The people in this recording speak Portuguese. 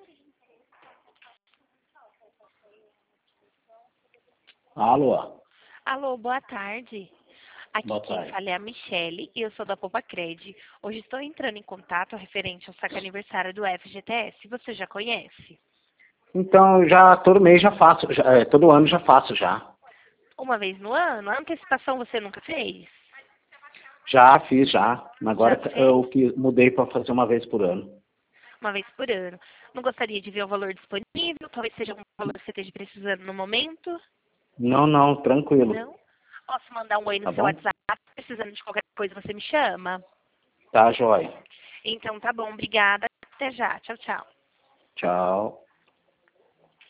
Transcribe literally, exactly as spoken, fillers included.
Alô? Alô, boa tarde. Aqui Boa quem tarde. fala é a Michele e eu sou da Popacred. Hoje estou entrando em contato referente ao saque aniversário do F G T S. Você já conhece? Então, já todo mês já faço, já, é, todo ano já faço já. Uma vez no ano? A antecipação você nunca fez? Já fiz já. Agora Já fez? eu que mudei para fazer uma vez por ano. Uma vez por ano. Não gostaria de ver o valor disponível? Talvez seja um valor que você esteja precisando no momento? Não, não, tranquilo. Não? Posso mandar um oi no Tá seu bom? WhatsApp? Precisando de qualquer coisa, você me chama? Tá, joia. Então tá bom, obrigada. Até já. Tchau, tchau. Tchau.